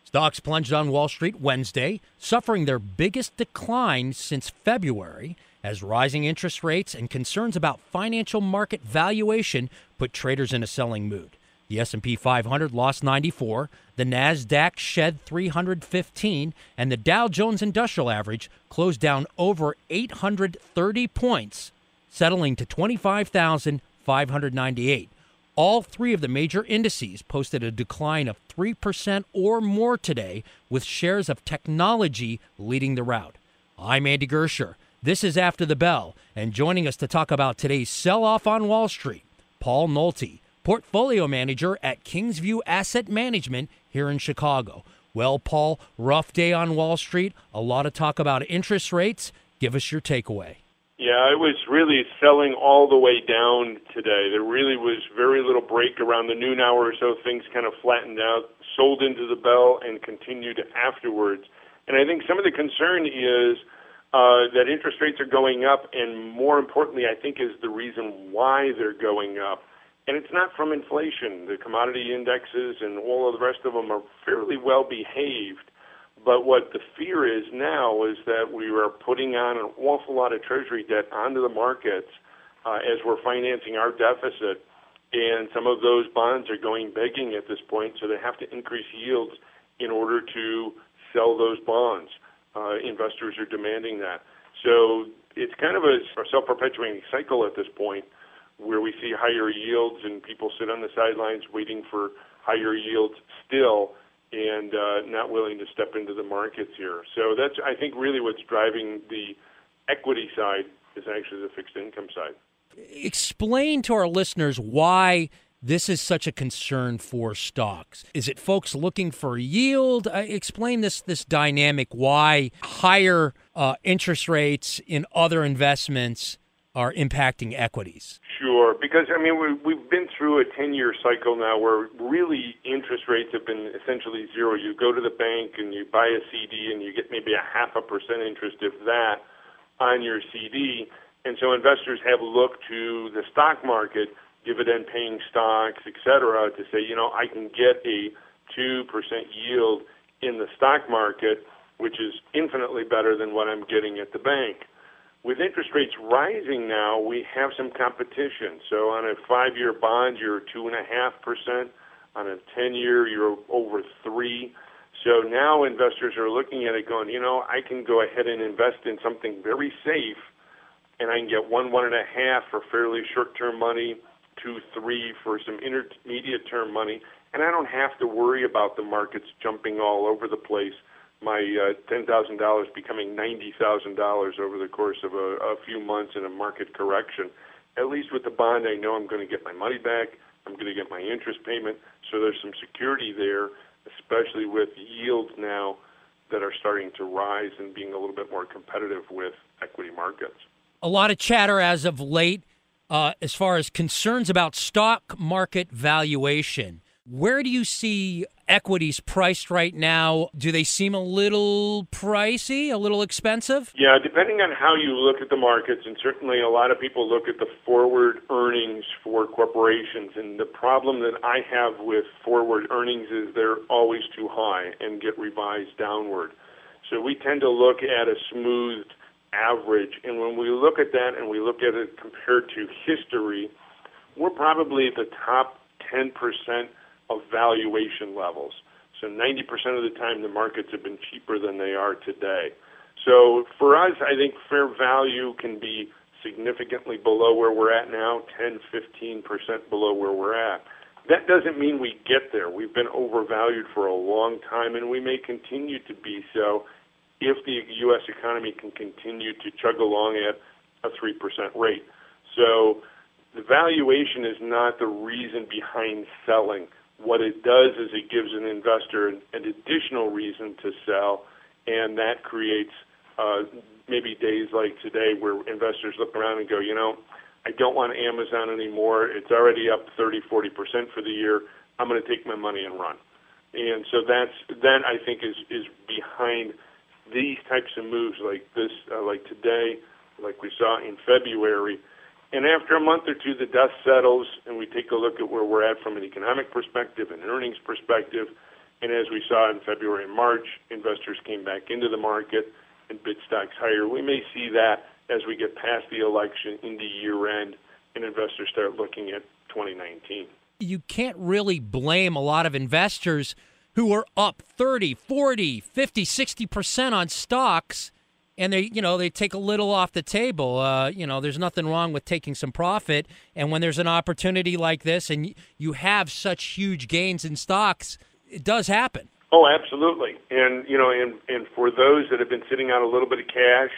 Stocks plunged on Wall Street Wednesday, suffering their biggest decline since February as rising interest rates and concerns about financial market valuation put traders in a selling mood. The S&P 500 lost 94, the Nasdaq shed 315, and the Dow Jones Industrial Average closed down over 830 points, settling to 25,598. All three of the major indices posted a decline of 3% or more today, with shares of technology leading the rout. I'm Andy Gersher. This is After the Bell, and joining us to talk about today's sell-off on Wall Street, Paul Nolte, portfolio manager at Kingsview Asset Management here in Chicago. Well, Paul, rough day on Wall Street, a lot of talk about interest rates. Give us your takeaway. Yeah, it was really selling all the way down today. There really was very little break around the noon hour or so. Things kind of flattened out, sold into the bell, and continued afterwards. And I think some of the concern is that interest rates are going up, and more importantly, I think, is the reason why they're going up. And it's not from inflation. The commodity indexes and all of the rest of them are fairly well behaved. But what the fear is now is that we are putting on an awful lot of Treasury debt onto the markets as we're financing our deficit. And some of those bonds are going begging at this point, so they have to increase yields in order to sell those bonds. Investors are demanding that. So it's kind of a self-perpetuating cycle at this point, where we see higher yields and people sit on the sidelines waiting for higher yields still, and not willing to step into the markets here. So that's, I think, really what's driving the equity side is actually the fixed income side. Explain to our listeners why this is such a concern for stocks. Is it folks looking for yield? Explain this dynamic, why higher interest rates in other investments are impacting equities. Sure, because, I mean, we've been through a 10-year cycle now where really interest rates have been essentially zero. You go to the bank and you buy a CD and you get maybe 0.5% interest, if that, on your CD. And so investors have looked to the stock market, dividend-paying stocks, et cetera, to say, I can get a 2% yield in the stock market, which is infinitely better than what I'm getting at the bank. With interest rates rising now, we have some competition. So on a 5-year bond, you're 2.5%. On a 10-year, you're over 3%. So now investors are looking at it going, I can go ahead and invest in something very safe, and I can get 1.5 for fairly short-term money, 2, 3 for some intermediate-term money, and I don't have to worry about the markets jumping all over the place. My $10,000 becoming $90,000 over the course of a few months in a market correction. At least with the bond, I know I'm going to get my money back. I'm going to get my interest payment. So there's some security there, especially with yields now that are starting to rise and being a little bit more competitive with equity markets. A lot of chatter as of late as far as concerns about stock market valuation. Where do you see equities priced right now? Do they seem a little pricey, a little expensive? Yeah, depending on how you look at the markets, and certainly a lot of people look at the forward earnings for corporations, and the problem that I have with forward earnings is they're always too high and get revised downward. So we tend to look at a smoothed average, and when we look at that and we look at it compared to history, we're probably at the top 10% of valuation levels. So 90% of the time, the markets have been cheaper than they are today. So for us, I think fair value can be significantly below where we're at now, 10, 15% below where we're at. That doesn't mean we get there. We've been overvalued for a long time, and we may continue to be so if the U.S. economy can continue to chug along at a 3% rate. So the valuation is not the reason behind selling. What it does is it gives an investor an additional reason to sell, and that creates maybe days like today where investors look around and go, I don't want Amazon anymore. It's already up 30, 40% for the year. I'm going to take my money and run. And so that I think is behind these types of moves like this, like today, like we saw in February. And after a month or two, the dust settles, and we take a look at where we're at from an economic perspective and earnings perspective, And as we saw in February and March, investors came back into the market and bid stocks higher. We may see that as we get past the election into year-end and investors start looking at 2019. You can't really blame a lot of investors who are up 30, 40, 50, 60% on stocks, and they take a little off the table. There's nothing wrong with taking some profit, and when there's an opportunity like this and you have such huge gains in stocks, it does happen. Oh, absolutely. And for those that have been sitting on a little bit of cash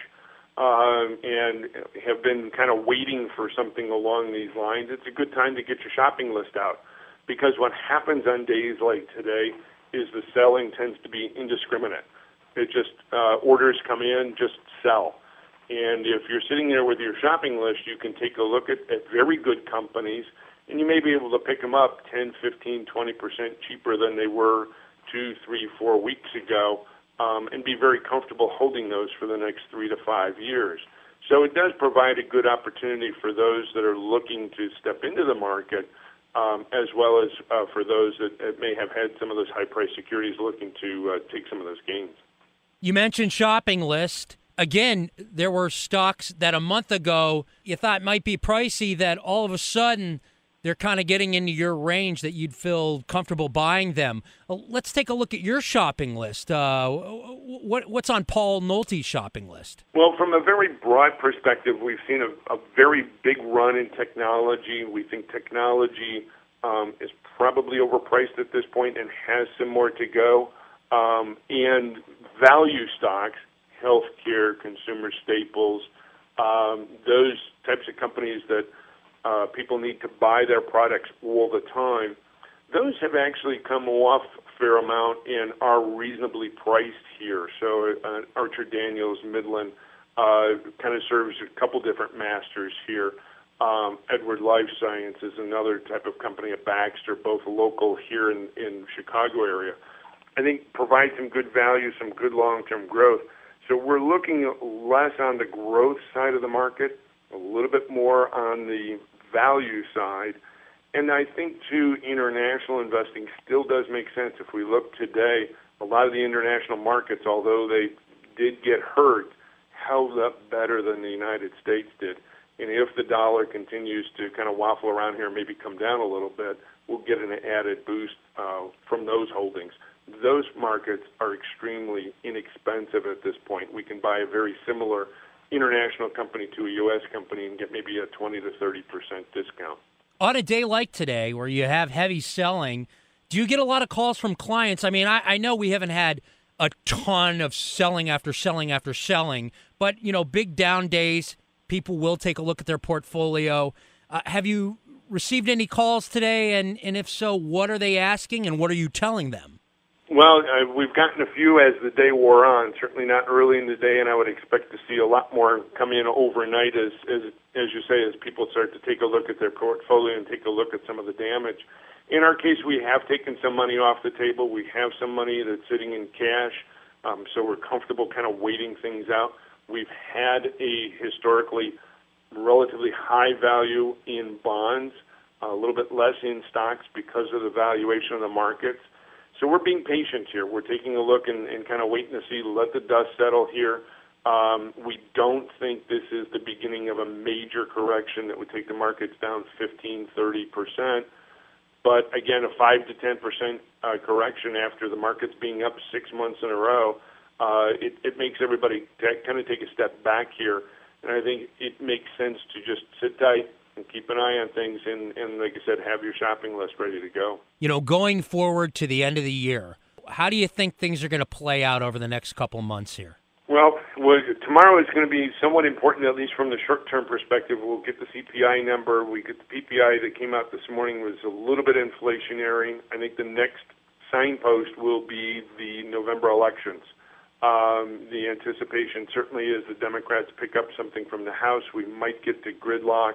and have been kind of waiting for something along these lines, it's a good time to get your shopping list out. Because what happens on days like today is the selling tends to be indiscriminate. It just, orders come in, just sell. And if you're sitting there with your shopping list, you can take a look at very good companies, and you may be able to pick them up 10, 15, 20% cheaper than they were 2, 3, 4 weeks ago, and be very comfortable holding those for the next 3 to 5 years. So it does provide a good opportunity for those that are looking to step into the market, as well as for those that may have had some of those high-priced securities looking to take some of those gains. You mentioned shopping list. Again, there were stocks that a month ago you thought might be pricey that all of a sudden they're kind of getting into your range that you'd feel comfortable buying them. Let's take a look at your shopping list. What's on Paul Nolte's shopping list? Well, from a very broad perspective, we've seen a very big run in technology. We think technology is probably overpriced at this point and has some more to go. And value stocks, healthcare, consumer staples, those types of companies that people need to buy their products all the time, those have actually come off a fair amount and are reasonably priced here. So Archer Daniels, Midland, kind of serves a couple different masters here. Edward Life Sciences, another type of company at Baxter, both local here in Chicago area, I think provide some good value, some good long-term growth. So we're looking less on the growth side of the market, a little bit more on the value side. And I think, too, international investing still does make sense. If we look today, a lot of the international markets, although they did get hurt, held up better than the United States did. And if the dollar continues to kind of waffle around here and maybe come down a little bit, we'll get an added boost from those holdings. Those markets are extremely inexpensive at this point. We can buy a very similar international company to a U.S. company and get maybe a 20 to 30% discount. On a day like today where you have heavy selling, do you get a lot of calls from clients? I mean, I know we haven't had a ton of selling after selling after selling, but, big down days, people will take a look at their portfolio. Have you received any calls today? And if so, what are they asking and what are you telling them? Well, we've gotten a few as the day wore on, certainly not early in the day, and I would expect to see a lot more come in overnight as you say, as people start to take a look at their portfolio and take a look at some of the damage. In our case, we have taken some money off the table. We have some money that's sitting in cash, so we're comfortable kind of waiting things out. We've had a historically relatively high value in bonds, a little bit less in stocks because of the valuation of the markets. So we're being patient here. We're taking a look and kind of waiting to see, let the dust settle here. We don't think this is the beginning of a major correction that would take the markets down 15, 30%. But again, a 5 to 10% correction after the market's being up 6 months in a row, it makes everybody kind of take a step back here. And I think it makes sense to just sit tight and keep an eye on things and, like I said, have your shopping list ready to go. Going forward to the end of the year, how do you think things are going to play out over the next couple months here? Well, tomorrow is going to be somewhat important, at least from the short-term perspective. We'll get the CPI number. We get the PPI that came out this morning was a little bit inflationary. I think the next signpost will be the November elections. The anticipation certainly is the Democrats pick up something from the House. We might get to gridlock.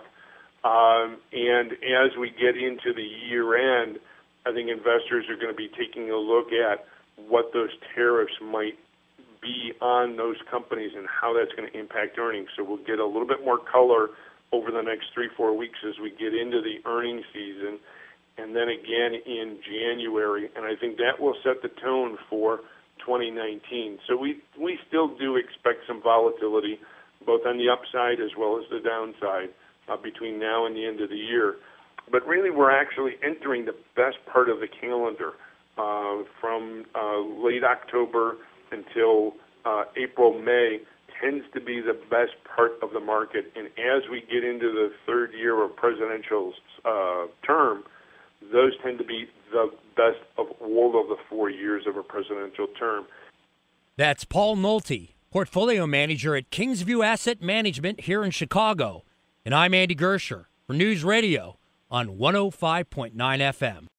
And as we get into the year end, I think investors are going to be taking a look at what those tariffs might be on those companies and how that's going to impact earnings. So we'll get a little bit more color over the next 3-4 weeks as we get into the earnings season. and then again in January. And I think that will set the tone for 2019. So we still do expect some volatility, both on the upside as well as the downside, between now and the end of the year. But really, we're actually entering the best part of the calendar from late October until April, May tends to be the best part of the market. And as we get into the third year of presidential term, those tend to be the best of all of the 4 years of a presidential term. That's Paul Nolte, portfolio manager at Kingsview Asset Management here in Chicago. And I'm Andy Gersher for News Radio on 105.9 FM.